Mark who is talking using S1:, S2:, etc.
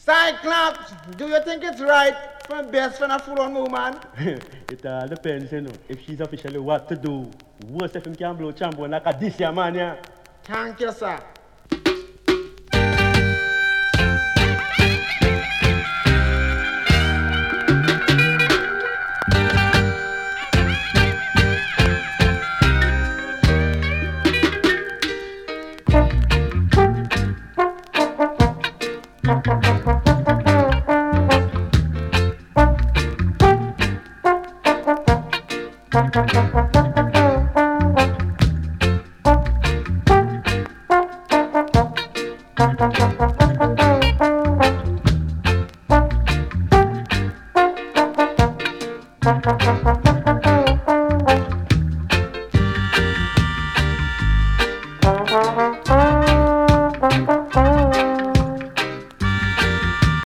S1: Cyclops, do you think it's right for best friend a full-on woman?
S2: It all depends, you know. If she's officially what to do. Worse if him can blow champion like a this year, man, yeah.
S1: Thank you, sir.
S3: Thank you.